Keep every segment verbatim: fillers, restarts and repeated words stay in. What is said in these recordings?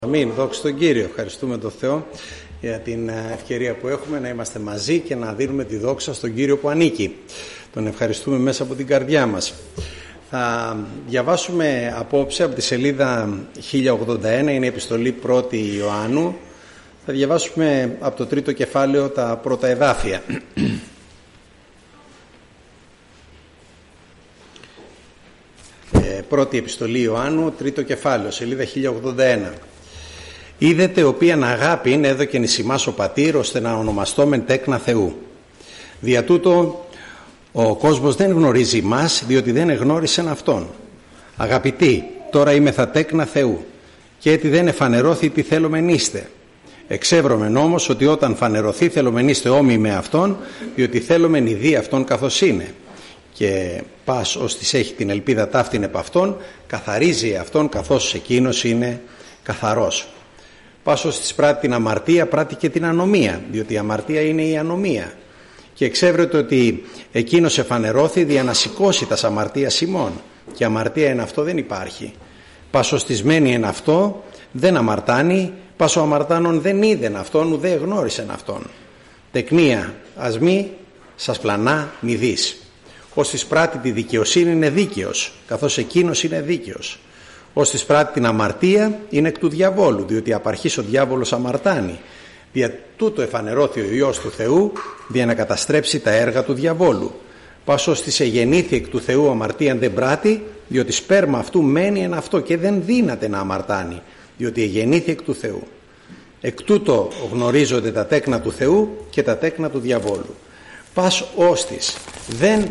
Αμήν, δόξα τον Κύριο. Ευχαριστούμε τον Θεό για την ευκαιρία που έχουμε να είμαστε μαζί και να δίνουμε τη δόξα στον Κύριο που ανήκει. Τον ευχαριστούμε μέσα από την καρδιά μας. Θα διαβάσουμε απόψε από τη σελίδα χίλια ογδόντα ένα, είναι η επιστολή πρώτη Ιωάννου. Θα διαβάσουμε από το τρίτο κεφάλαιο τα πρώτα εδάφια. Πρώτη επιστολή Ιωάννου, τρίτο κεφάλαιο, σελίδα χίλια ογδόντα ένα. Είδετε οποίαν αγάπην έδωκεν εις ημάς ο Πατήρ, ώστε να ονομαστόμεν τέκνα Θεού. Δια τούτο ο κόσμος δεν γνωρίζει ημάς, διότι δεν εγνώρισεν Αυτόν. Αγαπητοί, τώρα είμεθα τέκνα Θεού, και έτι δεν εφανερώθη τι θέλομεν είστε. Εξεύρωμεν όμως ότι όταν φανερωθεί θέλομεν είστε όμοιοι με Αυτόν, διότι θέλομεν ειδή Αυτόν καθώς είναι. Και πας ως της έχει την ελπίδα ταύτην επ' Αυτόν, καθαρίζει Αυτόν καθώς εκείνος είναι καθαρός. Πας ως της πράττει την αμαρτία, πράττει και την ανομία, διότι η αμαρτία είναι η ανομία. Και εξέβρεται ότι εκείνος εφανερώθη δια να σηκώσει τας αμαρτίας ημών, και αμαρτία εν αυτό δεν υπάρχει. Πας ως της μένει εν αυτό, δεν αμαρτάνει, πας ο αμαρτάνων δεν είδεν Αυτόν, ουδέ γνώρισεν Αυτόν. Τεκνία, ας μη σας πλανά μη δεις. Ως της πράττει τη δικαιοσύνη είναι δίκαιος, καθώς εκείνος είναι δίκαιος. Ως της πράττει την αμαρτία είναι εκ του διαβόλου, διότι απαρχής ο διάβολος αμαρτάνει. Δια τούτο εφανερώθη ο Υιός του Θεού, δια να καταστρέψει τα έργα του διαβόλου. Πας ως της εγεννήθη εκ του Θεού αμαρτίαν δεν πράττει, διότι σπέρμα αυτού μένει εν αυτό και δεν δύναται να αμαρτάνει, διότι εγεννήθη εκ του Θεού. Εκ τούτο γνωρίζονται τα τέκνα του Θεού και τα τέκνα του διαβόλου. Πας ως της δεν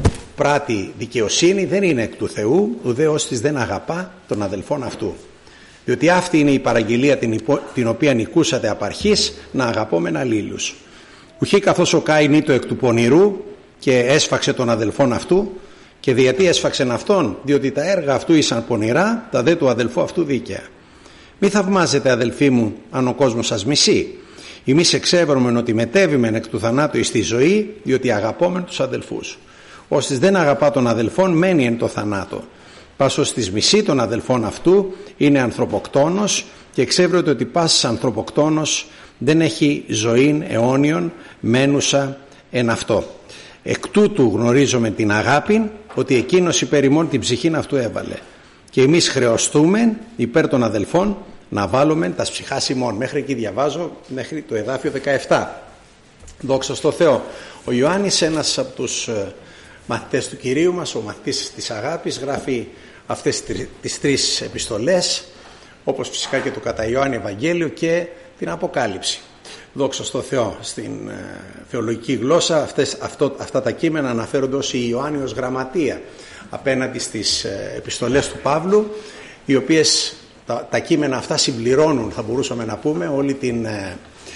πράττει δικαιοσύνη, δεν είναι εκ του Θεού, ουδέ ως της δεν αγαπά τον αδελφόν αυτού. Διότι αυτή είναι η παραγγελία την, υπο... την οποία νικούσατε απ' αρχής, να αγαπόμεν αλλήλους. Ουχή καθώς ο Κάιν ήτο εκ του πονηρού και έσφαξε τον αδελφόν αυτού, και διατί έσφαξεν αυτόν, διότι τα έργα αυτού ήσαν πονηρά, τα δε του αδελφού αυτού δίκαια. Μη θαυμάζετε αδελφοί μου αν ο κόσμος σας μισεί. Εμείς εξέβρωμεν ότι μετέβημεν εκ του θανάτου εις τη ζωή, διότι αγαπόμεν τους αδελφούς. Ώστις δεν αγαπά τον αδελφόν μένει εν το θανάτο. Πας ως της μισή των αδελφών αυτού είναι ανθρωποκτόνος, και εξέβρεται ότι πάσης ανθρωποκτόνος δεν έχει ζωήν αιώνιον μένουσα εν αυτό. Εκ τούτου γνωρίζομαι την αγάπη, ότι εκείνος υπέρ ημών την ψυχήν αυτού έβαλε. Και εμείς χρεωστούμε υπέρ των αδελφών να βάλουμε τα ψυχάς ημών. Μέχρι εκεί διαβάζω, μέχρι το εδάφιο δεκαεπτά. Δόξα στο Θεό. Ο Ιωάννης, ένας από τους μαθητές του Κυρίου μας, ο μαθητής της αγάπης, γράφει αυτές τις τρεις επιστολές, όπως φυσικά και το κατά Ιωάννη Ευαγγέλιο και την Αποκάλυψη. Δόξα στο Θεό. Στην ε, θεολογική γλώσσα αυτές, αυτό, αυτά τα κείμενα αναφέρονται ως η Ιωάννιος γραμματεία απέναντι στις ε, επιστολές του Παύλου, οι οποίες τα, τα κείμενα αυτά συμπληρώνουν, θα μπορούσαμε να πούμε, όλη την ε,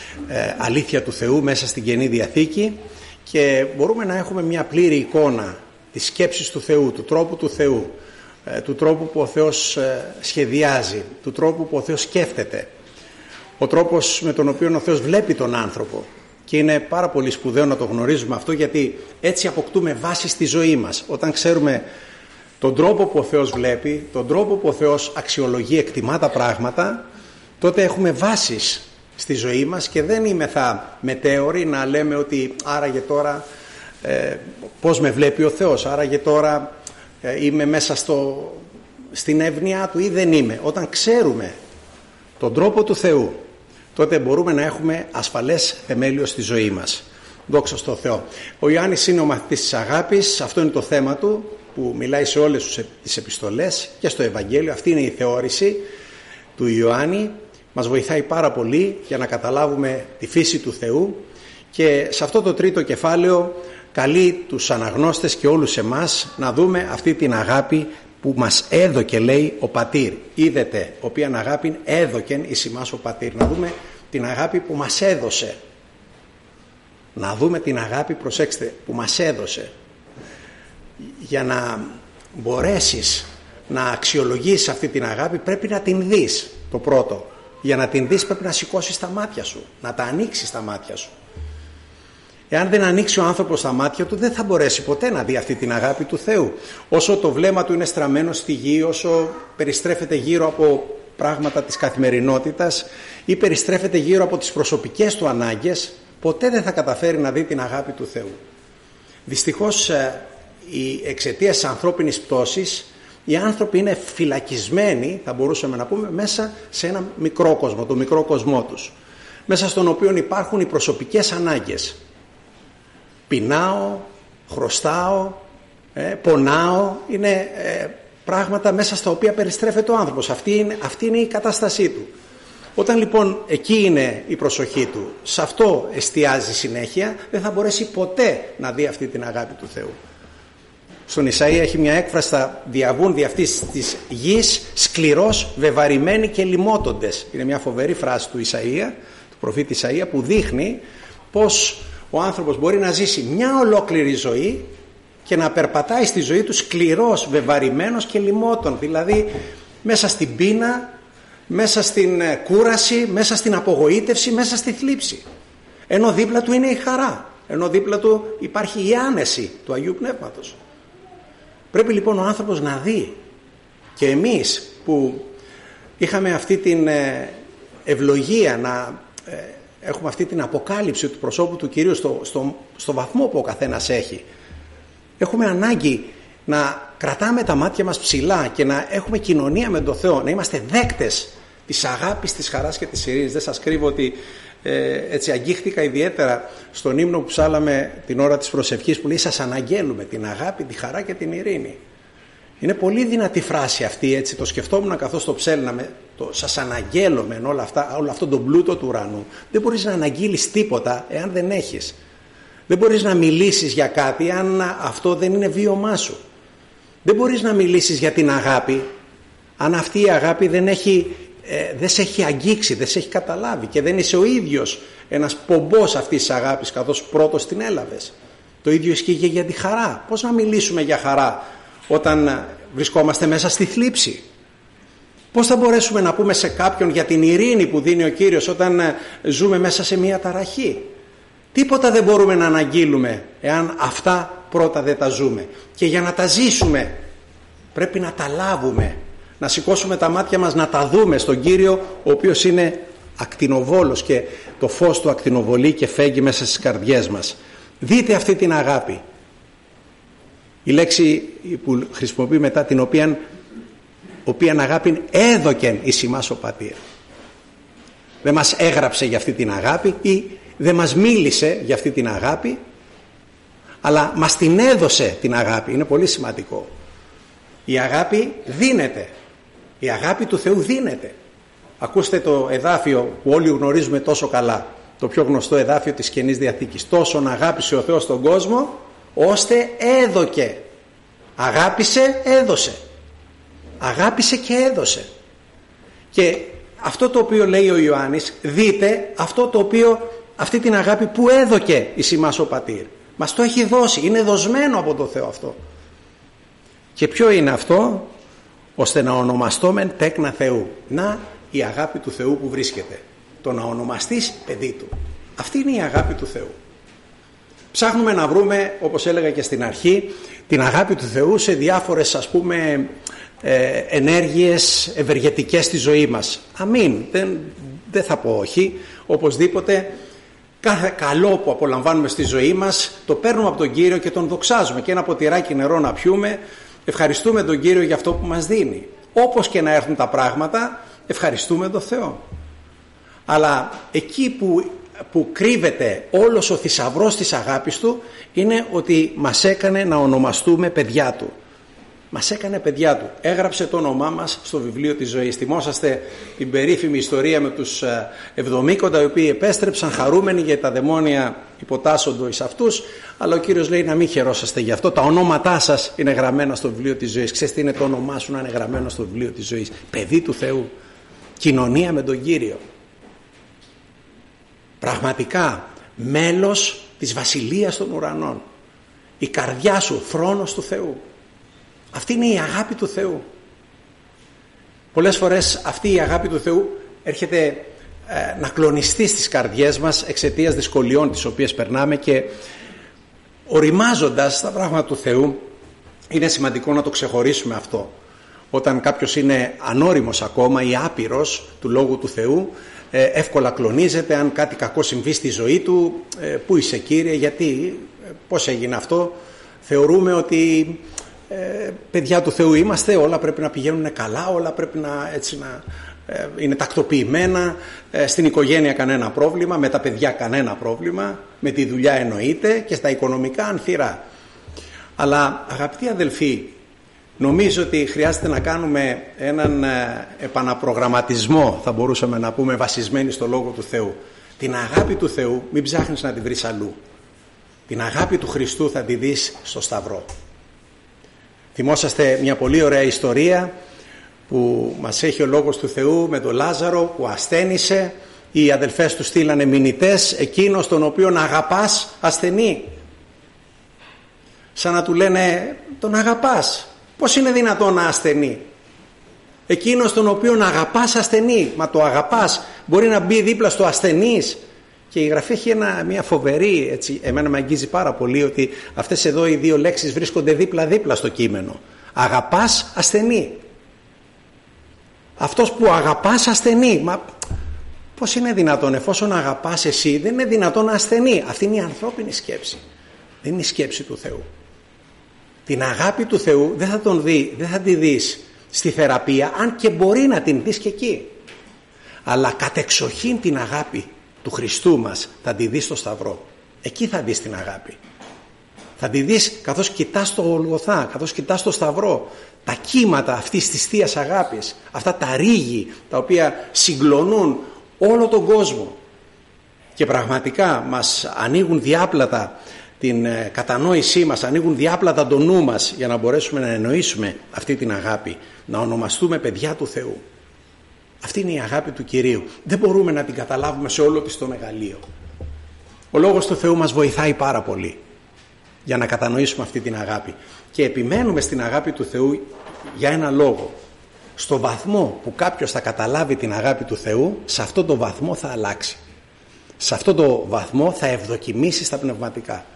ε, αλήθεια του Θεού μέσα στην Καινή Διαθήκη, και μπορούμε να έχουμε μια πλήρη εικόνα της σκέψης του Θεού, του τρόπου του Θεού, ε, του τρόπου που ο Θεός ε, σχεδιάζει, του τρόπου που ο Θεός σκέφτεται, ο τρόπος με τον οποίο ο Θεός βλέπει τον άνθρωπο. Και είναι πάρα πολύ σπουδαίο να το γνωρίζουμε αυτό, γιατί έτσι αποκτούμε βάση στη ζωή μας. Όταν ξέρουμε τον τρόπο που ο Θεός βλέπει, τον τρόπο που ο Θεός αξιολογεί, εκτιμά τα πράγματα, τότε έχουμε βάσεις στη ζωή μας και δεν είμαι θα μετέωροι να λέμε ότι άραγε τώρα ε, πώς με βλέπει ο Θεός, άραγε τώρα ε, είμαι μέσα στο, στην εύνοιά Του ή δεν είμαι. Όταν ξέρουμε τον τρόπο του Θεού, τότε μπορούμε να έχουμε ασφαλές θεμέλιο στη ζωή μας. Δόξα στο Θεό. Ο Ιωάννης είναι ο μαθητής της αγάπης, αυτό είναι το θέμα του, που μιλάει σε όλες τις επιστολές και στο Ευαγγέλιο. Αυτή είναι η θεώρηση του Ιωάννη. Μας βοηθάει πάρα πολύ για να καταλάβουμε τη φύση του Θεού, και σε αυτό το τρίτο κεφάλαιο καλεί τους αναγνώστες και όλους εμάς να δούμε αυτή την αγάπη που μας έδωκε, λέει, ο Πατήρ. Είδετε οποίαν αγάπην έδωκεν εις ημάς ο Πατήρ. Να δούμε την αγάπη που μας έδωσε. Να δούμε την αγάπη, προσέξτε, που μας έδωσε. Για να μπορέσεις να αξιολογήσεις αυτή την αγάπη πρέπει να την δεις, το πρώτο. Για να την δεις πρέπει να σηκώσεις τα μάτια σου, να τα ανοίξεις τα μάτια σου. Εάν δεν ανοίξει ο άνθρωπος τα μάτια του, δεν θα μπορέσει ποτέ να δει αυτή την αγάπη του Θεού. Όσο το βλέμμα του είναι στραμμένο στη γη, όσο περιστρέφεται γύρω από πράγματα της καθημερινότητας ή περιστρέφεται γύρω από τις προσωπικές του ανάγκες, ποτέ δεν θα καταφέρει να δει την αγάπη του Θεού. Δυστυχώς, η εξαιτίας της ανθρώπινης πτώσης, οι άνθρωποι είναι φυλακισμένοι, θα μπορούσαμε να πούμε, μέσα σε ένα μικρό κόσμο, το μικρό κοσμό τους, μέσα στον οποίο υπάρχουν οι προσωπικές ανάγκες. Πεινάω, χρωστάω, ε, πονάω, είναι ε, πράγματα μέσα στα οποία περιστρέφεται ο άνθρωπος. Αυτή είναι, αυτή είναι η κατάστασή του. Όταν λοιπόν εκεί είναι η προσοχή του, σε αυτό εστιάζει συνέχεια, δεν θα μπορέσει ποτέ να δει αυτή την αγάπη του Θεού. Στον Ισαΐα έχει μια έκφραση: θα διαβούν δι' αυτής της γης σκληρός, βεβαρημένοι και λιμότοντες. Είναι μια φοβερή φράση του Ισαΐα, του προφήτη Ισαΐα, που δείχνει πως ο άνθρωπος μπορεί να ζήσει μια ολόκληρη ζωή και να περπατάει στη ζωή του σκληρός, βεβαρημένος και λιμότον. Δηλαδή μέσα στην πείνα, μέσα στην κούραση, μέσα στην απογοήτευση, μέσα στη θλίψη. Ενώ δίπλα του είναι η χαρά, ενώ δίπλα του υπάρχει η άνεση του Αγίου Πνεύματος. Πρέπει λοιπόν ο άνθρωπος να δει, και εμείς που είχαμε αυτή την ευλογία να έχουμε αυτή την αποκάλυψη του προσώπου του Κυρίου στο, στο, στο βαθμό που ο καθένας έχει, έχουμε ανάγκη να κρατάμε τα μάτια μας ψηλά και να έχουμε κοινωνία με τον Θεό, να είμαστε δέκτες της αγάπης, της χαράς και της ειρήνης. Δεν σας κρύβω ότι ε, έτσι αγγίχθηκα ιδιαίτερα στον ύμνο που ψάλαμε την ώρα της προσευχής, που λέει «Σας αναγγέλουμε την αγάπη, τη χαρά και την ειρήνη». Είναι πολύ δυνατή φράση αυτή, έτσι το σκεφτόμουν καθώς το ψέλναμε, το «σας αναγγέλουμε» όλα αυτά, όλο αυτό τον πλούτο του ουρανού. Δεν μπορείς να αναγγείλεις τίποτα εάν δεν έχεις. Δεν μπορείς να μιλήσεις για κάτι αν αυτό δεν είναι βίωμά σου. Δεν μπορείς να μιλήσεις για την αγάπη αν αυτή η αγάπη δεν έχει, ε, δεν σε έχει αγγίξει, δεν σε έχει καταλάβει και δεν είσαι ο ίδιος ένας πομπός αυτής της αγάπης καθώς πρώτος την έλαβες. Το ίδιο ισχύει και για τη χαρά. Πώς να μιλήσουμε για χαρά όταν βρισκόμαστε μέσα στη θλίψη? Πώς θα μπορέσουμε να πούμε σε κάποιον για την ειρήνη που δίνει ο Κύριος όταν ζούμε μέσα σε μια ταραχή? Τίποτα δεν μπορούμε να αναγγείλουμε εάν αυτά πρώτα δεν τα ζούμε. Και για να τα ζήσουμε πρέπει να τα λάβουμε, να σηκώσουμε τα μάτια μας να τα δούμε στον Κύριο, ο οποίος είναι ακτινοβόλος και το φως του ακτινοβολεί και φέγγει μέσα στις καρδιές μας. Δείτε αυτή την αγάπη. Η λέξη που χρησιμοποιεί μετά, την οποία, οποίαν αγάπη έδωκεν εις ημάς ο πατήρ. Δεν μας έγραψε για αυτή την αγάπη ή δεν μας μίλησε για αυτή την αγάπη, αλλά μας την έδωσε την αγάπη. Είναι πολύ σημαντικό. Η αγάπη δίνεται. Η αγάπη του Θεού δίνεται. Ακούστε το εδάφιο που όλοι γνωρίζουμε τόσο καλά, το πιο γνωστό εδάφιο της Καινής Διαθήκης. Τόσον αγάπησε ο Θεός τον κόσμο, ώστε έδωκε. Αγάπησε, έδωσε. Αγάπησε και έδωσε. Και αυτό το οποίο λέει ο Ιωάννης, δείτε αυτό το οποίο, αυτή την αγάπη που έδωκε εις ημάς ο πατήρ. Μας το έχει δώσει, είναι δοσμένο από το Θεό αυτό. Και ποιο είναι αυτό? Ώστε να ονομαστόμεν τέκνα Θεού. Να η αγάπη του Θεού που βρίσκεται. Το να ονομαστείς παιδί του. Αυτή είναι η αγάπη του Θεού. Ψάχνουμε να βρούμε, όπως έλεγα και στην αρχή, την αγάπη του Θεού σε διάφορες, ας πούμε, ε, ενέργειες ευεργετικές στη ζωή μας. Αμήν, δεν, δεν θα πω όχι. Οπωσδήποτε κάθε καλό που απολαμβάνουμε στη ζωή μας το παίρνουμε από τον Κύριο και τον δοξάζουμε. Και ένα ποτηράκι νερό να πιούμε, ευχαριστούμε τον Κύριο για αυτό που μας δίνει. Όπως και να έρθουν τα πράγματα, ευχαριστούμε τον Θεό. Αλλά εκεί που, που κρύβεται όλος ο θησαυρός της αγάπης του, είναι ότι μας έκανε να ονομαστούμε παιδιά του. Μας έκανε παιδιά του. Έγραψε το όνομά μας στο βιβλίο της ζωής. Θυμόσαστε την περίφημη ιστορία με τους εβδομήκοντα, οι οποίοι επέστρεψαν χαρούμενοι γιατί τα δαιμόνια υποτάσσονται εις αυτούς, αλλά ο Κύριος λέει να μην χαιρόσαστε γι' αυτό. Τα ονόματά σας είναι γραμμένα στο βιβλίο της ζωής. Ξέρεις τι είναι το όνομά σου να είναι γραμμένο στο βιβλίο της ζωής? Παιδί του Θεού. Κοινωνία με τον Κύριο. Πραγματικά μέλος της βασιλείας των ουρανών. Η καρδιά σου θρόνος του Θεού. Αυτή είναι η αγάπη του Θεού. Πολλές φορές αυτή η αγάπη του Θεού έρχεται ε, να κλονιστεί στις καρδιές μας εξαιτίας δυσκολιών τις οποίες περνάμε, και οριμάζοντας τα πράγματα του Θεού είναι σημαντικό να το ξεχωρίσουμε αυτό. όταν κάποιος είναι ανώριμος ακόμα ή άπειρος του Λόγου του Θεού, εύκολα κλονίζεται αν κάτι κακό συμβεί στη ζωή του. Πού είσαι Κύριε, γιατί, πώς έγινε αυτό? Θεωρούμε ότι ε, παιδιά του Θεού είμαστε, όλα πρέπει να πηγαίνουν καλά, όλα πρέπει να, έτσι, να ε, είναι τακτοποιημένα, ε, στην οικογένεια κανένα πρόβλημα, με τα παιδιά κανένα πρόβλημα, με τη δουλειά εννοείται και στα οικονομικά ανθυρά. Αλλά αγαπητοί αδελφοί, νομίζω ότι χρειάζεται να κάνουμε έναν ε, επαναπρογραμματισμό, θα μπορούσαμε να πούμε, βασισμένοι στο Λόγο του Θεού. Την αγάπη του Θεού μην ψάχνεις να τη βρεις αλλού. Την αγάπη του Χριστού θα τη δεις στο Σταυρό. Θυμόσαστε μια πολύ ωραία ιστορία που μας έχει ο Λόγος του Θεού με τον Λάζαρο που ασθένησε. Οι αδελφές του στείλανε μηνυτές, εκείνος τον οποίον αγαπάς ασθενεί. Σαν να του λένε, τον αγαπάς, πώς είναι δυνατόν να ασθενεί? Εκείνος τον οποίον αγαπάς ασθενεί. Μα το αγαπάς μπορεί να μπει δίπλα στο ασθενής? Και η Γραφή έχει ένα, μια φοβερή, έτσι, εμένα με αγγίζει πάρα πολύ, ότι αυτές εδώ οι δύο λέξεις βρίσκονται δίπλα-δίπλα στο κείμενο. Αγαπάς ασθενεί. Αυτός που αγαπάς ασθενεί. Μα πώς είναι δυνατόν? Εφόσον αγαπάς εσύ, δεν είναι δυνατόν να ασθενεί. Αυτή είναι η ανθρώπινη σκέψη. Δεν είναι η σκέψη του Θεού. Την αγάπη του Θεού δεν θα, τον δει, δεν θα τη δεις στη θεραπεία, αν και μπορεί να την δεις και εκεί. Αλλά κατεξοχήν την αγάπη του Χριστού μας θα τη δεις στο Σταυρό. Εκεί θα δεις την αγάπη. Θα τη δεις καθώς κοιτάς το Γολγοθά, καθώς κοιτάς το Σταυρό. Τα κύματα αυτής της Θείας αγάπης, αυτά τα ρίγη τα οποία συγκλονούν όλο τον κόσμο και πραγματικά μας ανοίγουν διάπλατα την κατανόησή μας, ανοίγουν διάπλατα το νου μας για να μπορέσουμε να εννοήσουμε αυτή την αγάπη, να ονομαστούμε παιδιά του Θεού. Αυτή είναι η αγάπη του Κυρίου. Δεν μπορούμε να την καταλάβουμε σε όλο της το μεγαλείο. Ο Λόγος του Θεού μας βοηθάει πάρα πολύ για να κατανοήσουμε αυτή την αγάπη. Και επιμένουμε στην αγάπη του Θεού για ένα λόγο. Στο βαθμό που κάποιος θα καταλάβει την αγάπη του Θεού, σε αυτό το βαθμό θα αλλάξει. Σε αυτό το βαθμό θα ευδοκιμήσει στα πνευματικά.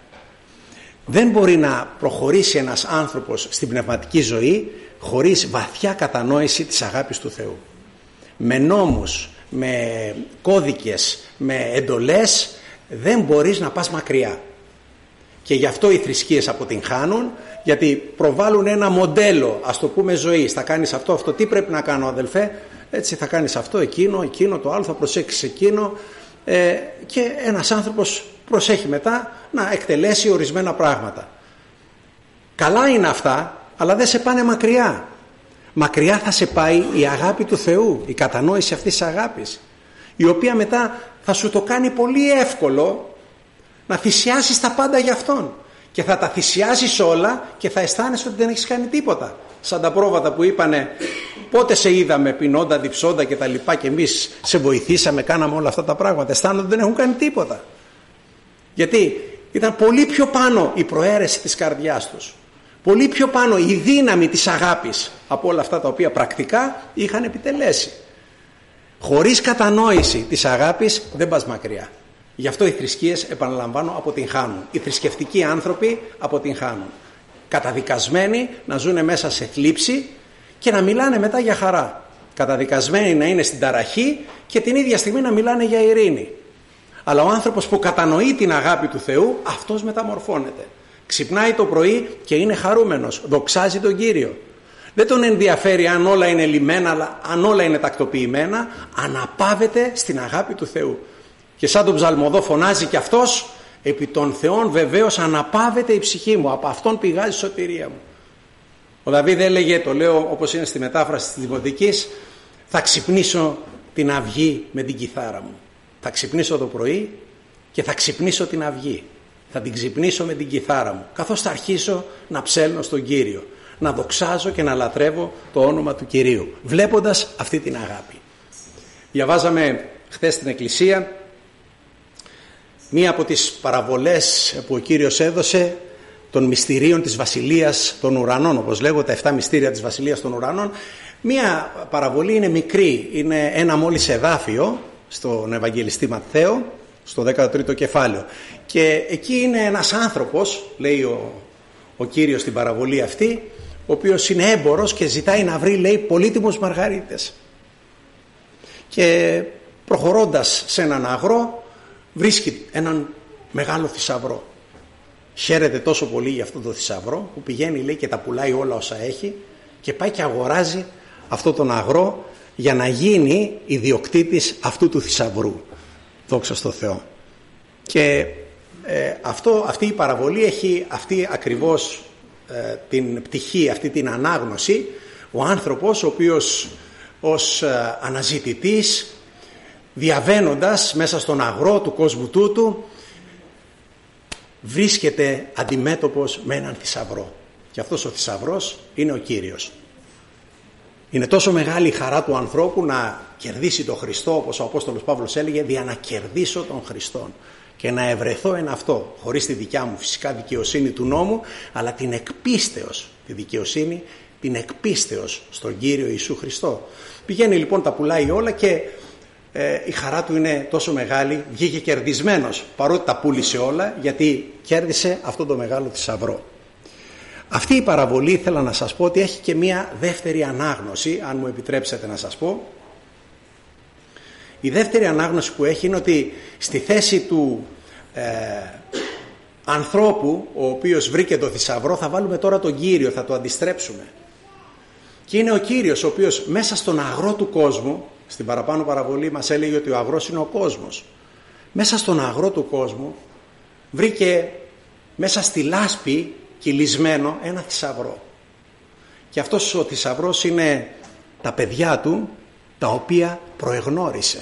Δεν μπορεί να προχωρήσει ένας άνθρωπος στην πνευματική ζωή χωρίς βαθιά κατανόηση της αγάπης του Θεού. Με νόμους, με κώδικες, με εντολές δεν μπορείς να πας μακριά. Και γι' αυτό οι θρησκείες αποτυγχάνουν, γιατί προβάλλουν ένα μοντέλο, ας το πούμε, ζωής. Θα κάνεις αυτό, αυτό, τι πρέπει να κάνω αδελφέ? Έτσι θα κάνεις αυτό, εκείνο, εκείνο, το άλλο, θα προσέξεις εκείνο. Ε, και ένας άνθρωπος προσέχει μετά να εκτελέσει ορισμένα πράγματα. Καλά είναι αυτά, αλλά δεν σε πάνε μακριά. Μακριά θα σε πάει η αγάπη του Θεού, η κατανόηση αυτής της αγάπης, η οποία μετά θα σου το κάνει πολύ εύκολο να θυσιάσεις τα πάντα για Αυτόν. Και θα τα θυσιάσεις όλα και θα αισθάνεσαι ότι δεν έχεις κάνει τίποτα. Σαν τα πρόβατα που είπανε, πότε σε είδαμε πεινώντα, διψώντα και τα λοιπά, και εμείς σε βοηθήσαμε, κάναμε όλα αυτά τα πράγματα. Αισθάνονται ότι δεν έχουν κάνει τίποτα. Γιατί ήταν πολύ πιο πάνω η προαίρεση της καρδιάς τους. Πολύ πιο πάνω η δύναμη της αγάπης από όλα αυτά τα οποία πρακτικά είχαν επιτελέσει. Χωρίς κατανόηση της αγάπης δεν πας μακριά. Γι' αυτό οι θρησκείες, επαναλαμβάνω, αποτυγχάνουν. Οι θρησκευτικοί άνθρωποι αποτυγχάνουν. Καταδικασμένοι να ζουν μέσα σε θλίψη και να μιλάνε μετά για χαρά. Καταδικασμένοι να είναι στην ταραχή και την ίδια στιγμή να μιλάνε για ειρήνη. Αλλά ο άνθρωπος που κατανοεί την αγάπη του Θεού, αυτός μεταμορφώνεται. Ξυπνάει το πρωί και είναι χαρούμενος, δοξάζει τον Κύριο. Δεν τον ενδιαφέρει αν όλα είναι λυμμένα, αλλά αν όλα είναι τακτοποιημένα, αναπαύεται στην αγάπη του Θεού. Και σαν τον ψαλμοδό φωνάζει και αυτός, επί των Θεών βεβαίως αναπαύεται η ψυχή μου, από αυτόν πηγάζει η σωτηρία μου. Ο Δαβίδ έλεγε, το λέω όπως είναι στη μετάφραση της Δημοτικής, θα ξυπνήσω την αυγή με την κιθάρα μου. Θα ξυπνήσω το πρωί και θα ξυπνήσω την αυγή. Θα την ξυπνήσω με την κιθάρα μου, καθώς θα αρχίσω να ψέλνω στον Κύριο, να δοξάζω και να λατρεύω το όνομα του Κυρίου, βλέποντας αυτή την αγάπη. Διαβάζαμε χθες στην Εκκλησία μία από τις παραβολές που ο Κύριος έδωσε των μυστηρίων της Βασιλείας των Ουρανών, όπως λέγω, τα εφτά μυστήρια της Βασιλείας των Ουρανών. Μία παραβολή είναι μικρή, είναι ένα μόλις εδάφιο στον Ευαγγελιστή Ματθαίο, στο δέκατο τρίτο κεφάλαιο. Και εκεί είναι ένας άνθρωπος, λέει ο, ο Κύριος στην παραβολή αυτή, ο οποίος είναι έμπορος και ζητάει να βρει, λέει, πολύτιμους μαργαρίτες. Και προχωρώντας σε έναν αγρό βρίσκει έναν μεγάλο θησαυρό. Χαίρεται τόσο πολύ για αυτό το θησαυρό που πηγαίνει, λέει, και τα πουλάει όλα όσα έχει και πάει και αγοράζει αυτό τον αγρό για να γίνει ιδιοκτήτης αυτού του θησαυρού. Δόξα στο Θεό. Και ε, αυτό, αυτή η παραβολή έχει αυτή ακριβώς ε, την πτυχή, αυτή την ανάγνωση. Ο άνθρωπος ο οποίος ως ε, αναζητητής, διαβαίνοντας μέσα στον αγρό του κόσμου τούτου, βρίσκεται αντιμέτωπος με έναν θησαυρό. Και αυτός ο θησαυρός είναι ο Κύριος. Είναι τόσο μεγάλη η χαρά του ανθρώπου να κερδίσει τον Χριστό, όπως ο Απόστολος Παύλος έλεγε, δια να κερδίσω τον Χριστόν και να ευρεθώ εν αυτό, χωρίς τη δικιά μου φυσικά δικαιοσύνη του νόμου, αλλά την εκπίστεως, τη δικαιοσύνη, την εκπίστεως στον Κύριο Ιησού Χριστό. Πηγαίνει λοιπόν, τα πουλάει όλα και ε, η χαρά του είναι τόσο μεγάλη, βγήκε κερδισμένος παρότι τα πούλησε όλα, γιατί κέρδισε αυτό το μεγάλο θησαυρό. Αυτή η παραβολή, ήθελα να σας πω ότι έχει και μία δεύτερη ανάγνωση, αν μου επιτρέψετε να σας πω. Η δεύτερη ανάγνωση που έχει είναι ότι στη θέση του ε, ανθρώπου, ο οποίος βρήκε το θησαυρό, θα βάλουμε τώρα τον Κύριο, θα το αντιστρέψουμε. Και είναι ο Κύριος ο οποίος μέσα στον αγρό του κόσμου, στην παραπάνω παραβολή μας έλεγε ότι ο αγρός είναι ο κόσμος. Μέσα στον αγρό του κόσμου βρήκε μέσα στη λάσπη κυλισμένο ένα θησαυρό. Και αυτός ο θησαυρός είναι τα παιδιά του, τα οποία προεγνώρισε.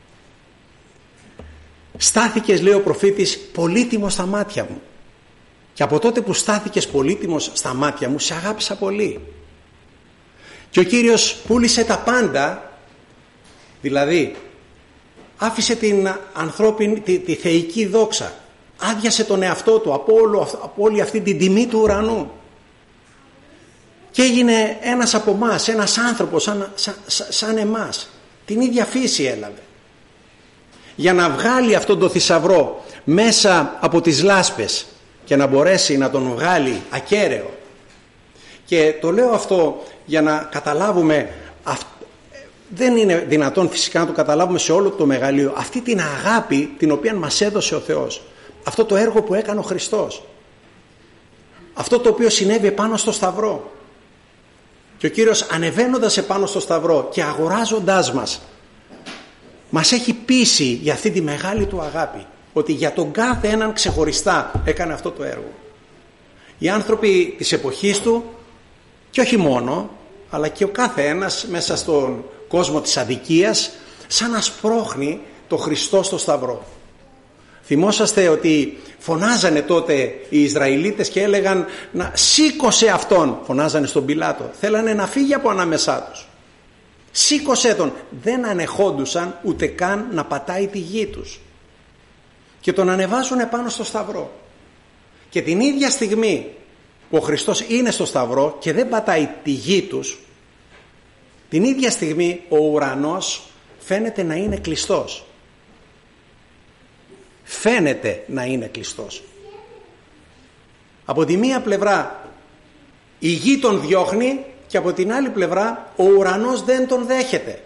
Στάθηκες, λέει ο προφήτης, πολύτιμος στα μάτια μου. Και από τότε που στάθηκες πολύτιμος στα μάτια μου, σε αγάπησα πολύ. Και ο Κύριος πούλησε τα πάντα, δηλαδή άφησε την ανθρώπινη, τη, τη θεϊκή δόξα, άδειασε τον εαυτό του από, όλο, από όλη αυτή την τιμή του ουρανού και έγινε ένας από εμάς, ένας άνθρωπος σαν, σαν, σαν εμάς. Την ίδια φύση έλαβε για να βγάλει αυτόν τον θησαυρό μέσα από τις λάσπες και να μπορέσει να τον βγάλει ακέραιο. Και το λέω αυτό για να καταλάβουμε, δεν είναι δυνατόν φυσικά να το καταλάβουμε σε όλο το μεγαλείο, αυτή την αγάπη την οποία μας έδωσε ο Θεός, αυτό το έργο που έκανε ο Χριστός, αυτό το οποίο συνέβη επάνω στο σταυρό. Και ο Κύριος, ανεβαίνοντας επάνω στο σταυρό και αγοράζοντάς μας, μας έχει πείσει για αυτή τη μεγάλη του αγάπη, ότι για τον κάθε έναν ξεχωριστά έκανε αυτό το έργο. Οι άνθρωποι της εποχής του, και όχι μόνο, αλλά και ο κάθε ένας μέσα στον κόσμο της αδικίας, σαν να σπρώχνει το Χριστό στο σταυρό. Θυμόσαστε ότι φωνάζανε τότε οι Ισραηλίτες και έλεγαν να σήκωσε αυτόν, φωνάζανε στον Πιλάτο, θέλανε να φύγει από ανάμεσά τους. Σήκωσε τον, δεν ανεχόντουσαν ούτε καν να πατάει τη γη τους. Και τον ανεβάζουν επάνω στο σταυρό. Και την ίδια στιγμή που ο Χριστός είναι στο σταυρό και δεν πατάει τη γη τους, την ίδια στιγμή ο ουρανός φαίνεται να είναι κλειστός. Φαίνεται να είναι κλειστός. Από τη μία πλευρά η γη τον διώχνει και από την άλλη πλευρά ο ουρανός δεν τον δέχεται.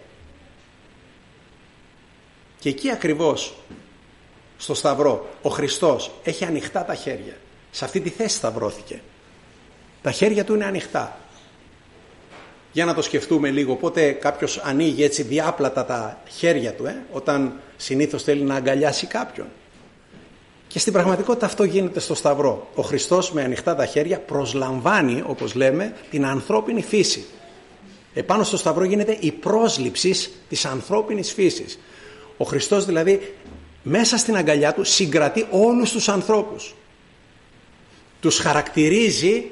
Και εκεί ακριβώς στο σταυρό ο Χριστός έχει ανοιχτά τα χέρια. Σε αυτή τη θέση σταυρώθηκε. Τα χέρια του είναι ανοιχτά. Για να το σκεφτούμε λίγο. Πότε κάποιος ανοίγει έτσι διάπλατα τα χέρια του, ε, όταν συνήθως θέλει να αγκαλιάσει κάποιον. Και στην πραγματικότητα αυτό γίνεται στο σταυρό. Ο Χριστός με ανοιχτά τα χέρια προσλαμβάνει, όπως λέμε, την ανθρώπινη φύση. Επάνω στο σταυρό γίνεται η πρόσληψη της ανθρώπινης φύσης. Ο Χριστός δηλαδή μέσα στην αγκαλιά του συγκρατεί όλους τους ανθρώπους. Τους χαρακτηρίζει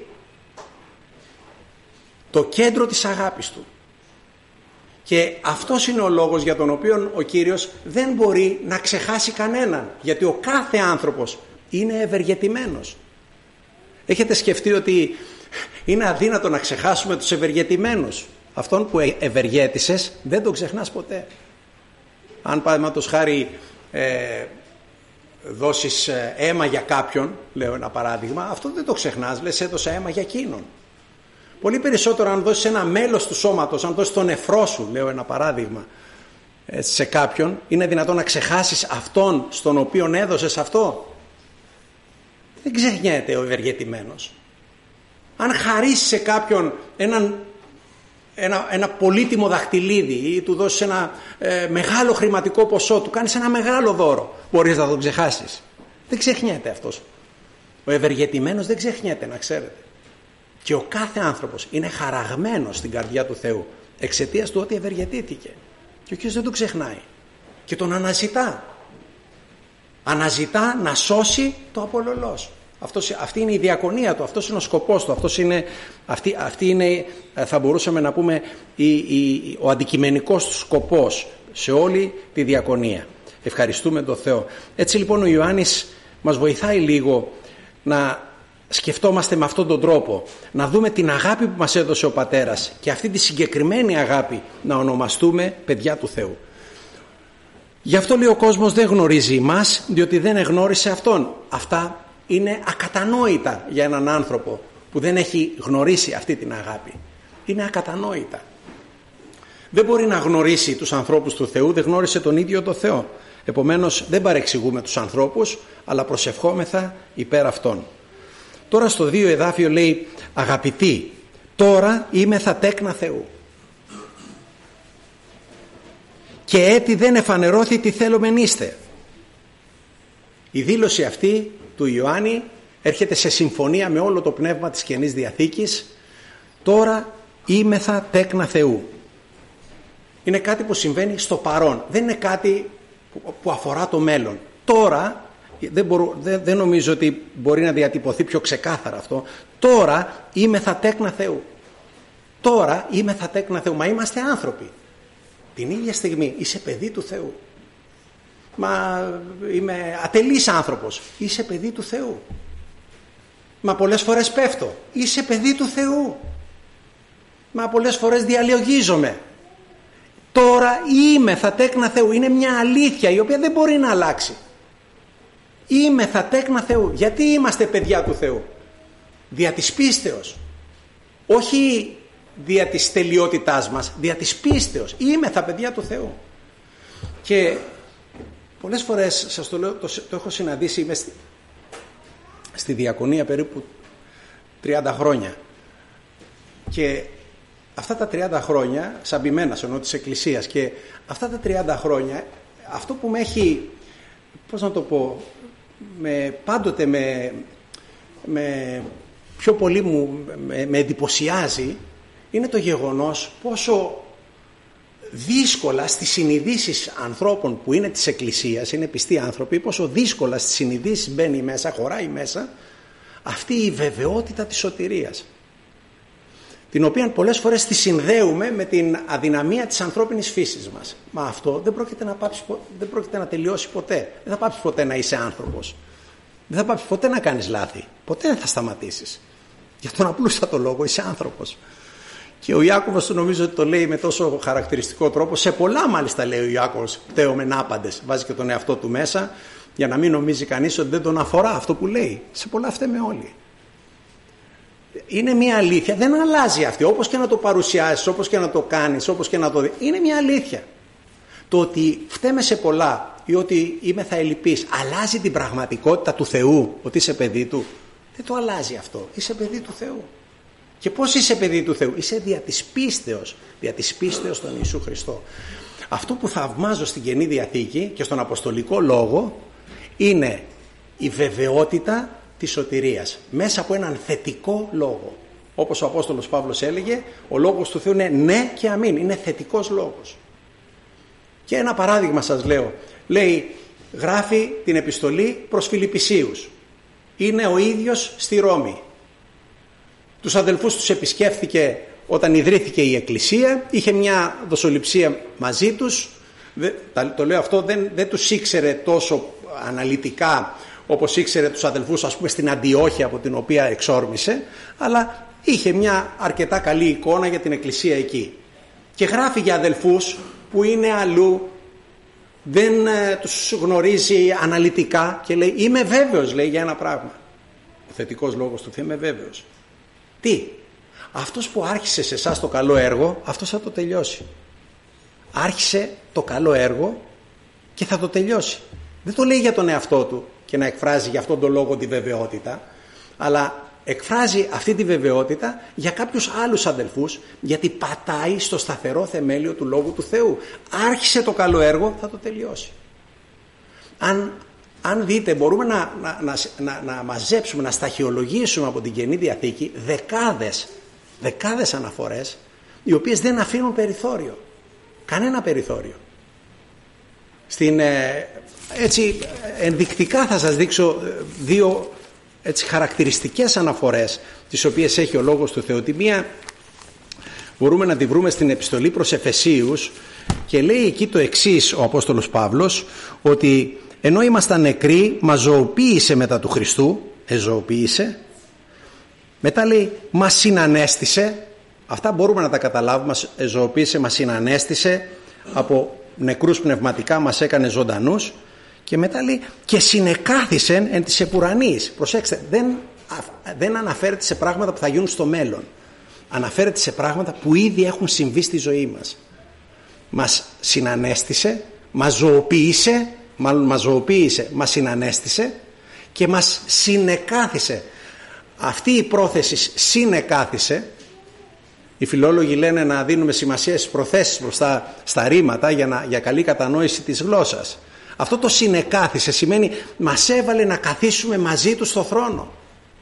το κέντρο της αγάπης του. Και αυτός είναι ο λόγος για τον οποίο ο Κύριος δεν μπορεί να ξεχάσει κανέναν. Γιατί ο κάθε άνθρωπος είναι ευεργετημένος. Έχετε σκεφτεί ότι είναι αδύνατο να ξεχάσουμε τους ευεργετημένους. Αυτόν που ευεργέτησες δεν τον ξεχνάς ποτέ. Αν παραδείγματος χάρη ε, δώσεις αίμα για κάποιον, λέω ένα παράδειγμα, αυτό δεν το ξεχνάς, λες έδωσα αίμα για εκείνον. Πολύ περισσότερο αν δώσεις ένα μέλος του σώματος, αν δώσεις τον νεφρό σου, λέω ένα παράδειγμα, σε κάποιον, είναι δυνατόν να ξεχάσεις αυτόν στον οποίον έδωσες αυτό? Δεν ξεχνιέται ο ευεργετημένος. Αν χαρίσεις σε κάποιον έναν, ένα, ένα πολύτιμο δαχτυλίδι ή του δώσεις ένα ε, μεγάλο χρηματικό ποσό, του κάνεις ένα μεγάλο δώρο, μπορείς να τον ξεχάσεις? Δεν ξεχνιέται αυτός. Ο ευεργετημένος δεν ξεχνιέται, να ξέρετε. Και ο κάθε άνθρωπος είναι χαραγμένος στην καρδιά του Θεού εξαιτίας του ότι ευεργετήθηκε. Και ο Κύριος δεν τον ξεχνάει και τον αναζητά. Αναζητά να σώσει το απολωλός. Αυτός, αυτή είναι η διακονία του, αυτός είναι ο σκοπός του, αυτός είναι, αυτή, αυτή είναι, θα μπορούσαμε να πούμε, η, η, ο αντικειμενικός του σκοπός σε όλη τη διακονία. Ευχαριστούμε τον Θεό. Έτσι λοιπόν ο Ιωάννης μας βοηθάει λίγο να σκεφτόμαστε με αυτόν τον τρόπο, να δούμε την αγάπη που μας έδωσε ο Πατέρας και αυτή τη συγκεκριμένη αγάπη να ονομαστούμε παιδιά του Θεού. Γι' αυτό λέει ο κόσμος δεν γνωρίζει εμάς, διότι δεν εγνώρισε Αυτόν. Αυτά είναι ακατανόητα για έναν άνθρωπο που δεν έχει γνωρίσει αυτή την αγάπη. Είναι ακατανόητα. Δεν μπορεί να γνωρίσει τους ανθρώπους του Θεού, δεν γνώρισε τον ίδιο τον Θεό. Επομένως δεν παρεξηγούμε τους ανθρώπους, αλλά προσευχόμεθα υπέρ Αυτών. Τώρα στο δύο εδάφιο λέει αγαπητοί, τώρα είμαι θα τέκνα Θεού. Και έτι δεν εφανερώθη τι θέλομεν είστε. Η δήλωση αυτή του Ιωάννη έρχεται σε συμφωνία με όλο το πνεύμα της Καινής Διαθήκης. Τώρα είμαι θα τέκνα Θεού. Είναι κάτι που συμβαίνει στο παρόν. Δεν είναι κάτι που αφορά το μέλλον. Τώρα δεν, μπορώ, δεν, δεν νομίζω ότι μπορεί να διατυπωθεί πιο ξεκάθαρα αυτό. Τώρα είμαι θα τέκνα Θεού. Τώρα είμαι θα τέκνα Θεού. Μα είμαστε άνθρωποι. Την ίδια στιγμή είσαι παιδί του Θεού. Μα είμαι ατελής άνθρωπος. Είσαι παιδί του Θεού. Μα πολλές φορές πέφτω. Είσαι παιδί του Θεού. Μα πολλές φορές διαλογίζομαι. Τώρα είμαι θα τέκνα Θεού. Είναι μια αλήθεια η οποία δεν μπορεί να αλλάξει. Είμαι θα τέκνα Θεού. Γιατί είμαστε παιδιά του Θεού? Δια της πίστεως. Όχι δια της τελειότητάς μας, δια της πίστεως. Είμαι θα παιδιά του Θεού. Και πολλές φορές, σας το λέω, το, το έχω συναντήσει, είμαι στη, στη διακονία περίπου τριάντα χρόνια. Και αυτά τα τριάντα χρόνια, σαν ποιμένας εννοώ της Εκκλησίας, και αυτά τα τριάντα χρόνια, αυτό που με έχει, πώς να το πω, με, πάντοτε με, με πιο πολύ μου με, με εντυπωσιάζει, είναι το γεγονός πόσο δύσκολα στις συνειδήσεις ανθρώπων που είναι της Εκκλησίας, είναι πιστοί άνθρωποι, πόσο δύσκολα στις συνειδήσεις μπαίνει μέσα, χωράει μέσα αυτή η βεβαιότητα της σωτηρίας, την οποία πολλές φορές τη συνδέουμε με την αδυναμία της ανθρώπινης φύσης μας. Μα αυτό δεν πρόκειται να, πάψει, δεν πρόκειται να τελειώσει ποτέ. Δεν θα πάψει ποτέ να είσαι άνθρωπος. Δεν θα πάψει ποτέ να κάνεις λάθη. Ποτέ δεν θα σταματήσεις. Για τον απλούστατο λόγο είσαι άνθρωπος. Και ο Ιάκωβος του νομίζω ότι το λέει με τόσο χαρακτηριστικό τρόπο. Σε πολλά μάλιστα λέει ο Ιάκωβος, πτέομεν άπαντες. Βάζει και τον εαυτό του μέσα για να μην νομίζει κανείς ότι δεν τον αφορά αυτό που λέει. Σε πολλά φταίμε όλοι. Είναι μια αλήθεια, δεν αλλάζει αυτή. Όπως και να το παρουσιάσεις, όπως και να το κάνεις, όπως και να το δεις. Είναι μια αλήθεια. Το ότι φταίμε σε πολλά ή ότι είμαι θα ελλειπής αλλάζει την πραγματικότητα του Θεού, ότι είσαι παιδί του? Δεν το αλλάζει αυτό. Είσαι παιδί του Θεού. Και πώς είσαι παιδί του Θεού? Είσαι δια της πίστεως, δια της πίστεως στον Ιησού Χριστό. Αυτό που θαυμάζω στην Καινή Διαθήκη και στον Αποστολικό Λόγο είναι η βεβαιότητα της σωτηρίας μέσα από έναν θετικό λόγο. Όπως ο Απόστολος Παύλος έλεγε, ο λόγος του Θεού είναι ναι και αμήν, είναι θετικός λόγος. Και ένα παράδειγμα σας λέω, λέει, γράφει την επιστολή προς Φιλιππισίους. Είναι ο ίδιος στη Ρώμη. Τους αδελφούς τους επισκέφθηκε όταν ιδρύθηκε η Εκκλησία, είχε μια δοσοληψία μαζί τους. Το λέω αυτό, δεν, δεν τους ήξερε τόσο αναλυτικά όπως ήξερε τους αδελφούς, ας πούμε, στην Αντιόχεια από την οποία εξόρμησε, αλλά είχε μια αρκετά καλή εικόνα για την Εκκλησία εκεί. Και γράφει για αδελφούς που είναι αλλού, δεν ε, τους γνωρίζει αναλυτικά και λέει, είμαι βέβαιος, λέει, για ένα πράγμα. Ο θετικός λόγος του Θεού, είμαι βέβαιος. Τι? αυτός που άρχισε σε εσάς το καλό έργο, αυτός θα το τελειώσει. Άρχισε το καλό έργο και θα το τελειώσει. Δεν το λέει για τον εαυτό του και να εκφράζει για αυτόν τον λόγο τη βεβαιότητα, αλλά εκφράζει αυτή τη βεβαιότητα για κάποιους άλλους αδελφούς, γιατί πατάει στο σταθερό θεμέλιο του Λόγου του Θεού. Άρχισε το καλό έργο, θα το τελειώσει. Αν, αν δείτε, μπορούμε να, να, να, να, να μαζέψουμε, να σταχυολογήσουμε από την Καινή Διαθήκη δεκάδες, δεκάδες αναφορές, οι οποίες δεν αφήνουν περιθώριο. Κανένα περιθώριο. Στην, έτσι, ενδεικτικά θα σας δείξω δύο έτσι, χαρακτηριστικές αναφορές τις οποίες έχει ο Λόγος του Θεού. Τη μία μπορούμε να τη βρούμε στην επιστολή προς Εφεσίους και λέει εκεί το εξής ο Απόστολος Παύλος, ότι ενώ ήμασταν νεκροί μας ζωοποίησε μετά του Χριστού, εζωοποίησε, μετά λέει μας συνανέστησε, αυτά μπορούμε να τα καταλάβουμε, μας εζωοποίησε, μας συνανέστησε, από νεκρούς πνευματικά μας έκανε ζωντανούς, και μετά λέει και συνεκάθισεν εν της επουρανής. Προσέξτε, δεν, δεν αναφέρεται σε πράγματα που θα γίνουν στο μέλλον. Αναφέρεται σε πράγματα που ήδη έχουν συμβεί στη ζωή μας. Μας συνανέστησε, μας ζωοποίησε, μάλλον μας ζωοποίησε, μας συνανέστησε και μας συνεκάθισε. Αυτή η πρόθεση συνεκάθισε, οι φιλόλογοι λένε να δίνουμε σημασία στις προθέσεις μπροστά στα ρήματα για, να, για καλή κατανόηση της γλώσσας. Αυτό το συνεκάθισε σημαίνει μας έβαλε να καθίσουμε μαζί του στο θρόνο.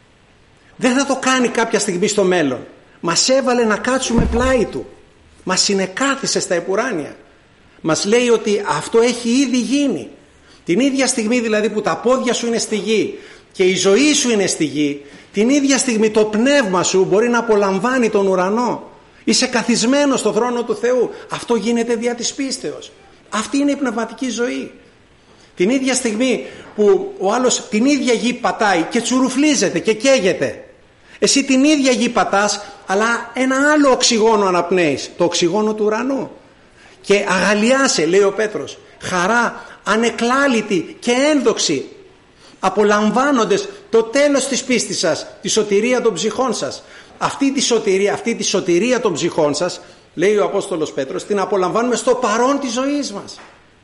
Δεν θα το κάνει κάποια στιγμή στο μέλλον. Μας έβαλε να κάτσουμε πλάι του. Μας συνεκάθισε στα επουράνια. Μας λέει ότι αυτό έχει ήδη γίνει. Την ίδια στιγμή δηλαδή που τα πόδια σου είναι στη γη και η ζωή σου είναι στη γη, την ίδια στιγμή το πνεύμα σου μπορεί να απολαμβάνει τον ουρανό. Είσαι καθισμένος στο θρόνο του Θεού. Αυτό γίνεται δια της πίστεως. Αυτή είναι η πνευματική ζωή. Την ίδια στιγμή που ο άλλος την ίδια γη πατάει και τσουρουφλίζεται και καίγεται, εσύ την ίδια γη πατάς, αλλά ένα άλλο οξυγόνο αναπνέεις, το οξυγόνο του ουρανού. Και αγαλιάσαι, λέει ο Πέτρος, χαρά ανεκλάλητη και ένδοξη, απολαμβάνοντες το τέλος της πίστης σας, τη σωτηρία των ψυχών σας. Αυτή τη σωτηρία, αυτή τη σωτηρία των ψυχών σας, λέει ο Απόστολος Πέτρος, την απολαμβάνουμε στο παρόν της ζωής μας.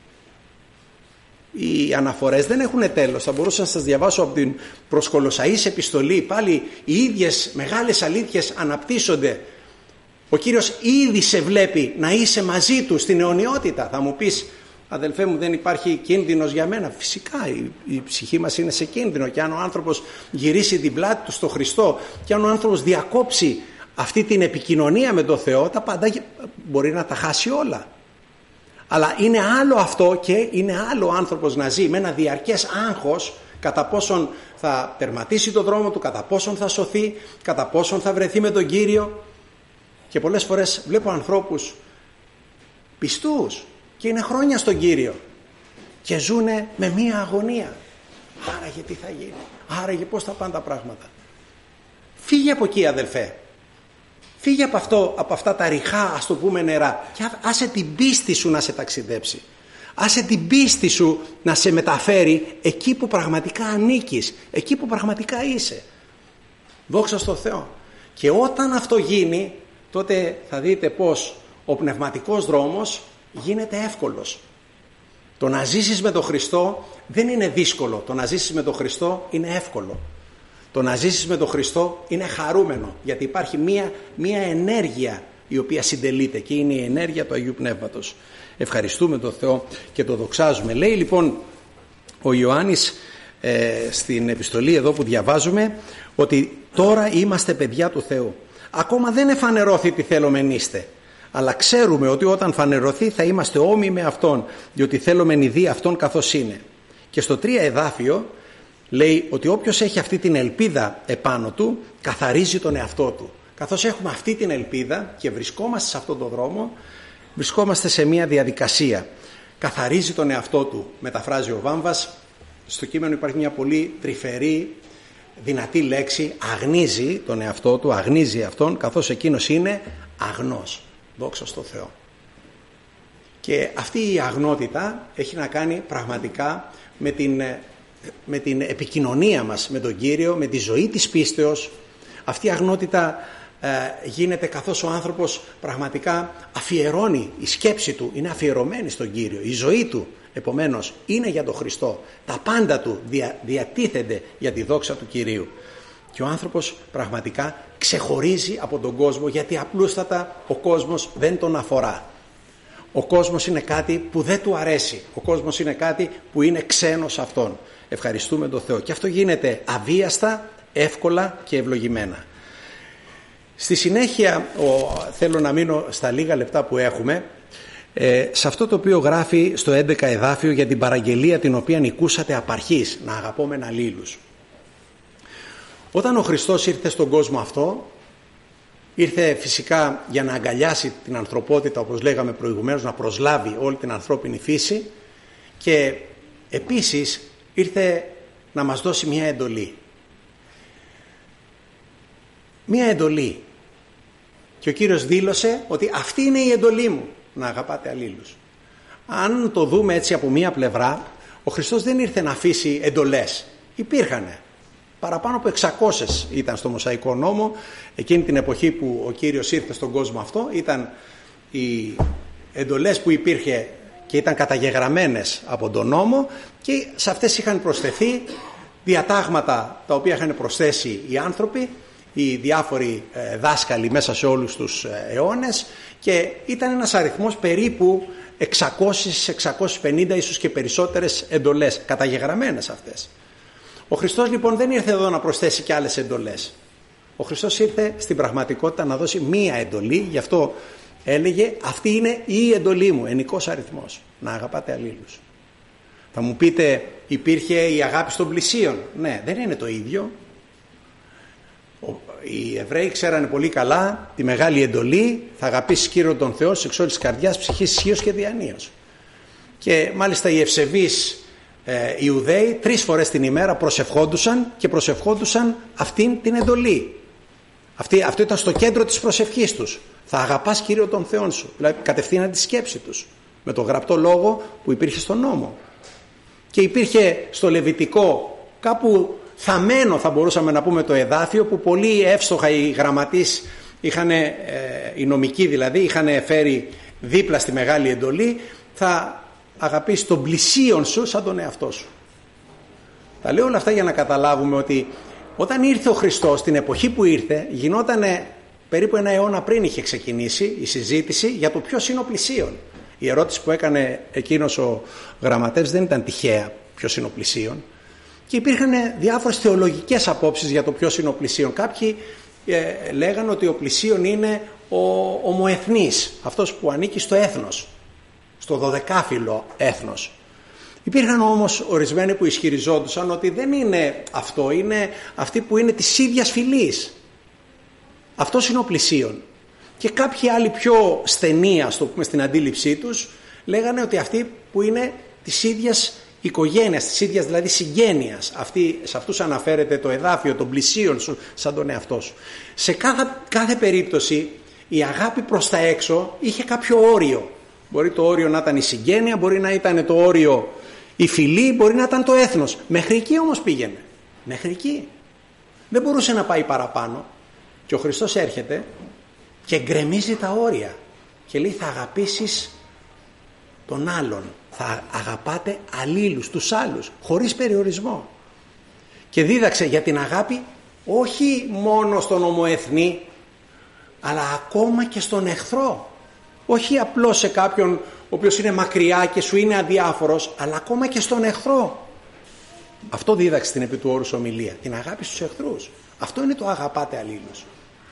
Οι αναφορές δεν έχουν τέλος. Θα μπορούσα να σας διαβάσω από την προς Κολοσσαείς επιστολή. Πάλι οι ίδιες μεγάλες αλήθειες αναπτύσσονται. Ο Κύριος ήδη σε βλέπει να είσαι μαζί του στην αιωνιότητα. Θα μου πεις, αδελφέ μου, δεν υπάρχει κίνδυνος για μένα? Φυσικά η, η ψυχή μας είναι σε κίνδυνο, και αν ο άνθρωπος γυρίσει την πλάτη του στο Χριστό και αν ο άνθρωπος διακόψει αυτή την επικοινωνία με τον Θεό, τα πάντα μπορεί να τα χάσει όλα. Αλλά είναι άλλο αυτό και είναι άλλο ο άνθρωπος να ζει με ένα διαρκές άγχος κατά πόσον θα τερματίσει τον δρόμο του, κατά πόσον θα σωθεί, κατά πόσον θα βρεθεί με τον Κύριο. Και πολλές φορές βλέπω ανθρώπους πιστούς και είναι χρόνια στον Κύριο και ζουνε με μία αγωνία. Άραγε τι θα γίνει, άραγε πώς θα πάνε τα πράγματα. Φύγε από εκεί, αδελφέ. Φύγε από, αυτό, από αυτά τα ριχά, ας το πούμε, νερά, και άσε την πίστη σου να σε ταξιδέψει. Άσε την πίστη σου να σε μεταφέρει εκεί που πραγματικά ανήκεις, εκεί που πραγματικά είσαι. Δόξα στο Θεό. Και όταν αυτό γίνει, τότε θα δείτε πως ο πνευματικός δρόμος γίνεται εύκολος. Το να ζήσεις με τον Χριστό δεν είναι δύσκολο. Το να ζήσεις με τον Χριστό είναι εύκολο. Το να ζήσεις με τον Χριστό είναι χαρούμενο, γιατί υπάρχει μία, μία ενέργεια η οποία συντελείται και είναι η ενέργεια του Αγίου Πνεύματος. Ευχαριστούμε τον Θεό και το δοξάζουμε. Λέει λοιπόν ο Ιωάννης ε, στην επιστολή εδώ που διαβάζουμε ότι τώρα είμαστε παιδιά του Θεού. Ακόμα δεν εφανερώθη τι θέλομεν είστε, αλλά ξέρουμε ότι όταν φανερωθεί θα είμαστε όμοιοι με Αυτόν, διότι θέλομεν ειδή Αυτόν καθώς είναι. Και στο τρία εδάφιο λέει ότι όποιος έχει αυτή την ελπίδα επάνω του καθαρίζει τον εαυτό του. Καθώς έχουμε αυτή την ελπίδα και βρισκόμαστε σε αυτόν τον δρόμο, βρισκόμαστε σε μια διαδικασία. Καθαρίζει τον εαυτό του, μεταφράζει ο Βάμβας. Στο κείμενο υπάρχει μια πολύ τρυφερή, δυνατή λέξη, αγνίζει τον εαυτό του, αγνίζει αυτόν, καθώς εκείνος είναι αγνός. Δόξα στο Θεό. Και αυτή η αγνότητα έχει να κάνει πραγματικά με την, με την επικοινωνία μας με τον Κύριο, με τη ζωή της πίστεως. Αυτή η αγνότητα ε, γίνεται καθώς ο άνθρωπος πραγματικά αφιερώνει, η σκέψη του είναι αφιερωμένη στον Κύριο, η ζωή του επομένως είναι για τον Χριστό, τα πάντα του δια, διατίθενται για τη δόξα του Κυρίου. Και ο άνθρωπος πραγματικά ξεχωρίζει από τον κόσμο, γιατί απλούστατα ο κόσμος δεν τον αφορά. Ο κόσμος είναι κάτι που δεν του αρέσει. Ο κόσμος είναι κάτι που είναι ξένο σε αυτόν. Ευχαριστούμε τον Θεό. Και αυτό γίνεται αβίαστα, εύκολα και ευλογημένα. Στη συνέχεια, ο, θέλω να μείνω στα λίγα λεπτά που έχουμε, ε, σε αυτό το οποίο γράφει στο έντεκα εδάφιο για την παραγγελία την οποία νικούσατε απ' αρχής, να αγαπώμεν αλλήλους. Όταν ο Χριστός ήρθε στον κόσμο αυτό, ήρθε φυσικά για να αγκαλιάσει την ανθρωπότητα, όπως λέγαμε προηγουμένως, να προσλάβει όλη την ανθρώπινη φύση, και επίσης ήρθε να μας δώσει μια εντολή. Μια εντολή. Και ο Κύριος δήλωσε ότι αυτή είναι η εντολή μου, να αγαπάτε αλλήλους. Αν το δούμε έτσι από μια πλευρά, ο Χριστός δεν ήρθε να αφήσει εντολές. Υπήρχανε. Παραπάνω από εξακόσιες ήταν στο Μωσαϊκό νόμο. Εκείνη την εποχή που ο Κύριος ήρθε στον κόσμο αυτό, ήταν οι εντολές που υπήρχε και ήταν καταγεγραμμένες από τον νόμο, και σε αυτές είχαν προσθεθεί διατάγματα τα οποία είχαν προσθέσει οι άνθρωποι, οι διάφοροι δάσκαλοι μέσα σε όλους τους αιώνες, και ήταν ένας αριθμός περίπου εξακόσιες, εξακόσιες πενήντα, ίσως και περισσότερες εντολές, καταγεγραμμένες αυτές. Ο Χριστός λοιπόν δεν ήρθε εδώ να προσθέσει και άλλες εντολές. Ο Χριστός ήρθε στην πραγματικότητα να δώσει μία εντολή, γι' αυτό έλεγε αυτή είναι η εντολή μου, ενικός αριθμός, να αγαπάτε αλλήλους. Θα μου πείτε, υπήρχε η αγάπη των πλησίων. Ναι, δεν είναι το ίδιο. Οι Εβραίοι ξέρανε πολύ καλά τη μεγάλη εντολή, θα αγαπήσεις Κύριο τον Θεό εξ όλης της καρδιάς, ψυχής, ισχύως και διανοίας. Και μάλιστα οι ευσεβείς ε, Ιουδαίοι τρεις φορές την ημέρα προσευχόντουσαν και προσευχόντουσαν αυτήν την εντολή. Αυτή, αυτό ήταν στο κέντρο της προσευχής τους. Θα αγαπάς Κύριο τον Θεό σου. Δηλαδή κατευθύναν τη σκέψη τους με το γραπτό λόγο που υπήρχε στον νόμο. Και υπήρχε στο Λεβιτικό κάπου θαμμένο, θα μπορούσαμε να πούμε, το εδάφιο που πολύ εύστοχα οι γραμματείς είχαν, ε, οι νομικοί δηλαδή, είχαν φέρει δίπλα στη μεγάλη εντολή, θα αγαπήσεις τον πλησίον σου σαν τον εαυτό σου. Τα λέω όλα αυτά για να καταλάβουμε ότι όταν ήρθε ο Χριστός, την εποχή που ήρθε, γινότανε περίπου ένα αιώνα πριν είχε ξεκινήσει η συζήτηση για το ποιος είναι ο πλησίον. Η ερώτηση που έκανε εκείνος ο γραμματεύς δεν ήταν τυχαία, ποιος είναι ο πλησίον. Και υπήρχαν διάφορες θεολογικές απόψεις για το ποιος είναι ο πλησίον. Κάποιοι ε, λέγανε ότι ο πλησίον είναι ο ομοεθνής, αυτός που ανήκει στο έθνος, στο δωδεκάφυλλο έθνος. Υπήρχαν όμως ορισμένοι που ισχυριζόντουσαν ότι δεν είναι αυτό, είναι αυτοί που είναι της ίδιας φυλής. Αυτός είναι ο πλησίον. Και κάποιοι άλλοι πιο στενοί, ας το πούμε, στην αντίληψή τους, λέγανε ότι αυτοί που είναι της ίδιας οικογένειας, της ίδιας δηλαδή συγγένειας. Αυτοί, σε αυτούς αναφέρεται το εδάφιο των πλησίων σου σαν τον εαυτό σου. Σε κάθε, κάθε περίπτωση η αγάπη προς τα έξω είχε κάποιο όριο. Μπορεί το όριο να ήταν η συγγένεια, μπορεί να ήταν το όριο η φυλή, μπορεί να ήταν το έθνος. Μέχρι εκεί όμως πήγαινε. Μέχρι εκεί. Δεν μπορούσε να πάει παραπάνω. Και ο Χριστός έρχεται και γκρεμίζει τα όρια και λέει θα αγαπήσεις τον άλλον, θα αγαπάτε αλλήλους, τους άλλους, χωρίς περιορισμό. Και δίδαξε για την αγάπη όχι μόνο στον ομοεθνή, αλλά ακόμα και στον εχθρό. Όχι απλώς σε κάποιον ο οποίος είναι μακριά και σου είναι αδιάφορος, αλλά ακόμα και στον εχθρό. Αυτό δίδαξε στην επί του όρους ομιλία, την αγάπη στους εχθρούς. Αυτό είναι το αγαπάτε αλλήλους.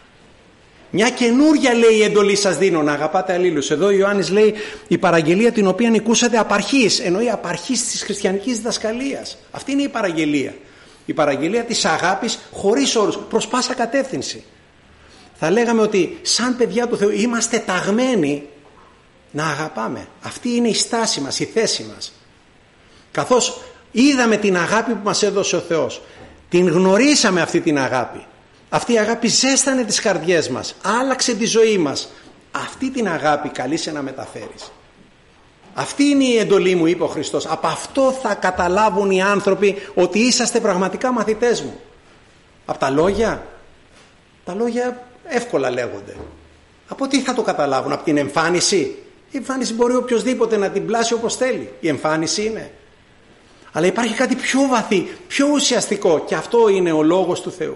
Μια καινούρια λέει εντολή σας δίνω, να αγαπάτε αλλήλους. Εδώ ο Ιωάννης λέει η παραγγελία την οποία νικούσατε απ' αρχής, εννοεί απ' αρχής της χριστιανικής διδασκαλίας. Αυτή είναι η παραγγελία. Η παραγγελία της αγάπης χωρίς όρους, προς πάσα κατεύθυνση. Θα λέγαμε ότι σαν παιδιά του Θεού είμαστε ταγμένοι να αγαπάμε. Αυτή είναι η στάση μας, η θέση μας. Καθώς είδαμε την αγάπη που μας έδωσε ο Θεός, την γνωρίσαμε αυτή την αγάπη. Αυτή η αγάπη ζέστανε τις καρδιές μας, άλλαξε τη ζωή μας. Αυτή την αγάπη καλείσαι να μεταφέρεις. Αυτή είναι η εντολή μου, είπε ο Χριστός. Από αυτό θα καταλάβουν οι άνθρωποι ότι είσαστε πραγματικά μαθητές μου. Από τα λόγια, τα λόγια εύκολα λέγονται. Από τι θα το καταλάβουν? Από την εμφάνιση? Η εμφάνιση μπορεί οποιοδήποτε να την πλάσει όπως θέλει. Η εμφάνιση είναι. Αλλά υπάρχει κάτι πιο βαθύ, πιο ουσιαστικό, και αυτό είναι ο λόγος του Θεού.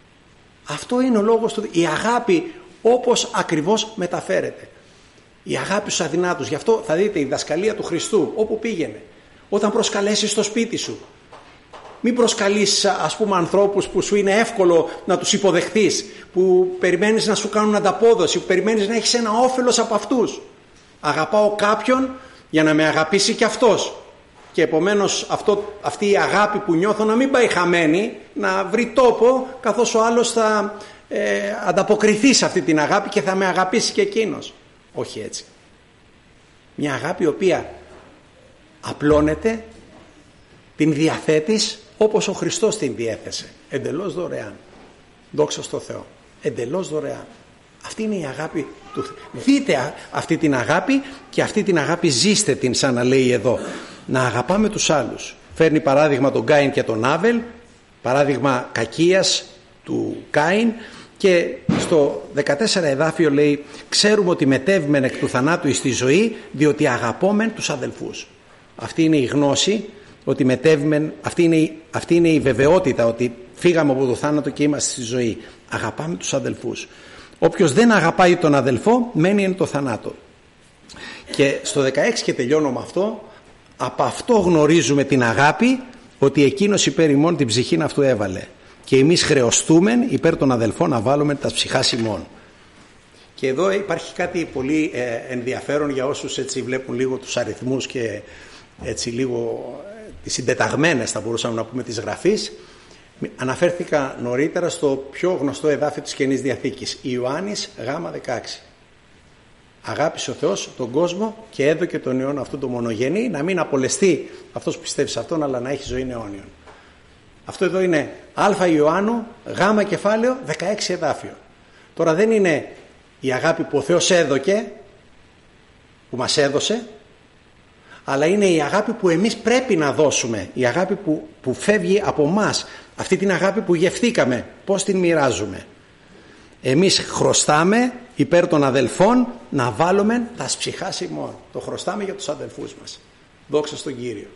Αυτό είναι ο λόγος του Θεού. Η αγάπη όπως ακριβώς μεταφέρεται. Η αγάπη στους αδυνάτους. Γι' αυτό θα δείτε η διδασκαλία του Χριστού όπου πήγαινε. Όταν προσκαλέσεις στο σπίτι σου, μην προσκαλείς, ας πούμε, ανθρώπους που σου είναι εύκολο να τους υποδεχθείς, που περιμένεις να σου κάνουν ανταπόδοση, που περιμένεις να έχεις ένα όφελος από αυτούς. Αγαπάω κάποιον για να με αγαπήσει και αυτός. Και επομένως αυτό, αυτή η αγάπη που νιώθω να μην πάει χαμένη, να βρει τόπο, καθώς ο άλλος θα ε, ανταποκριθεί σε αυτή την αγάπη και θα με αγαπήσει και εκείνος. Όχι έτσι. Μια αγάπη η οποία απλώνεται, την διαθέτεις όπως ο Χριστός την διέθεσε. Εντελώς δωρεάν. Δόξα στο Θεό. Εντελώς δωρεάν. Αυτή είναι η αγάπη του Θεού. Δείτε αυτή την αγάπη και αυτή την αγάπη ζήστε την, σαν να λέει εδώ. Να αγαπάμε τους άλλους. Φέρνει παράδειγμα τον Κάιν και τον Άβελ, παράδειγμα κακίας του Κάιν, και στο δεκατέσσερα εδάφιο λέει: ξέρουμε ότι μετέβημεν εκ του θανάτου εις τη ζωή, διότι αγαπόμεν τους αδελφούς. Αυτή είναι η γνώση, ότι μετέβημεν, αυτή είναι, αυτή είναι η βεβαιότητα ότι φύγαμε από το θάνατο και είμαστε στη ζωή. Αγαπάμε τους αδελφούς. Όποιος δεν αγαπάει τον αδελφό μένει εν το θανάτο. Και στο δεκαέξι, και τελειώνω με αυτό, από αυτό γνωρίζουμε την αγάπη, ότι εκείνος υπέρ ημών την ψυχήν αυτού έβαλε, και εμείς χρεωστούμεν υπέρ των αδελφών να βάλουμε τα ψυχάς ημών. Και εδώ υπάρχει κάτι πολύ ε, ενδιαφέρον για όσους έτσι βλέπουν λίγο τους αριθμούς και έτσι λίγο ε, τις συντεταγμένες, θα μπορούσαμε να πούμε, της Γραφής. Αναφέρθηκα νωρίτερα στο πιο γνωστό εδάφιο της Καινής Διαθήκης, Ιωάννης γάμα δεκαέξι. Αγάπησε ο Θεός τον κόσμο και έδωκε τον Υιόν αυτού τον μονογενή, να μην απολεστεί αυτός που πιστεύει σε αυτόν, αλλά να έχει ζωή αιώνιον. Αυτό εδώ είναι Α Ιωάννου, Γ κεφάλαιο, δεκαέξι εδάφιο. Τώρα δεν είναι η αγάπη που ο Θεός έδωκε, που μας έδωσε, αλλά είναι η αγάπη που εμείς πρέπει να δώσουμε, η αγάπη που, που φεύγει από μας, αυτή την αγάπη που γευθήκαμε, πώς την μοιράζουμε. Εμείς χρωστάμε υπέρ των αδελφών να βάλουμε τα ψυχάς ημών. Το χρωστάμε για τους αδελφούς μας. Δόξα στον Κύριο.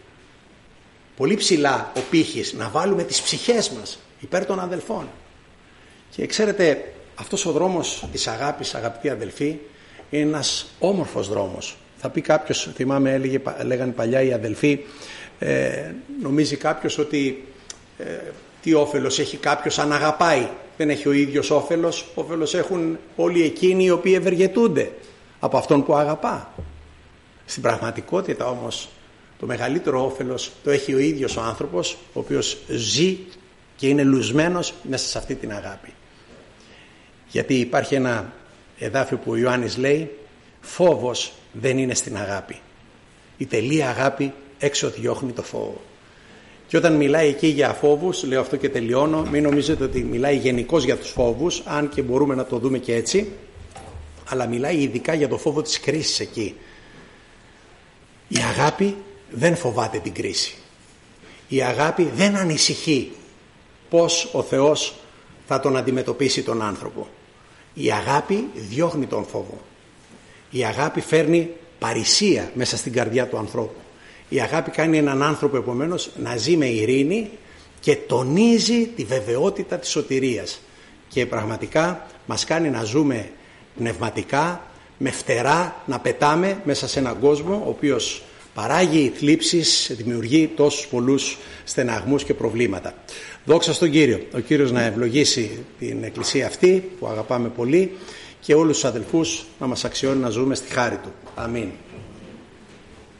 Πολύ ψηλά ο πύχης να βάλουμε τις ψυχές μας υπέρ των αδελφών. Και ξέρετε, αυτός ο δρόμος της αγάπης, αγαπητοί αδελφοί, είναι ένας όμορφος δρόμος. Θα πει κάποιος, θυμάμαι έλεγε, λέγανε παλιά οι αδελφοί, ε, νομίζει κάποιος ότι ε, τι όφελος έχει κάποιος αν αγαπάει. Δεν έχει ο ίδιος όφελος. Όφελος έχουν όλοι εκείνοι οι οποίοι ευεργετούνται από αυτόν που αγαπά. Στην πραγματικότητα όμως το μεγαλύτερο όφελος το έχει ο ίδιος ο άνθρωπος, ο οποίος ζει και είναι λουσμένος μέσα σε αυτή την αγάπη. Γιατί υπάρχει ένα εδάφιο που ο Ιωάννης λέει: φόβος δεν είναι στην αγάπη. Η τελεία αγάπη έξω διώχνει το φόβο. Και όταν μιλάει εκεί για φόβους, λέω αυτό και τελειώνω, μην νομίζετε ότι μιλάει γενικώς για τους φόβους, αν και μπορούμε να το δούμε και έτσι, αλλά μιλάει ειδικά για το φόβο της κρίσης εκεί. Η αγάπη δεν φοβάται την κρίση. Η αγάπη δεν ανησυχεί πώς ο Θεός θα τον αντιμετωπίσει τον άνθρωπο. Η αγάπη διώχνει τον φόβο. Η αγάπη φέρνει παρησία μέσα στην καρδιά του ανθρώπου. Η αγάπη κάνει έναν άνθρωπο επομένως να ζει με ειρήνη και τονίζει τη βεβαιότητα της σωτηρίας. Και πραγματικά μας κάνει να ζούμε πνευματικά, με φτερά, να πετάμε μέσα σε έναν κόσμο ο οποίος παράγει θλίψεις, δημιουργεί τόσους πολλούς στεναγμούς και προβλήματα. Δόξα στον Κύριο. Ο Κύριος να ευλογήσει την εκκλησία αυτή που αγαπάμε πολύ και όλους τους αδελφούς να μας αξιώνει να ζούμε στη χάρη Του. Αμήν.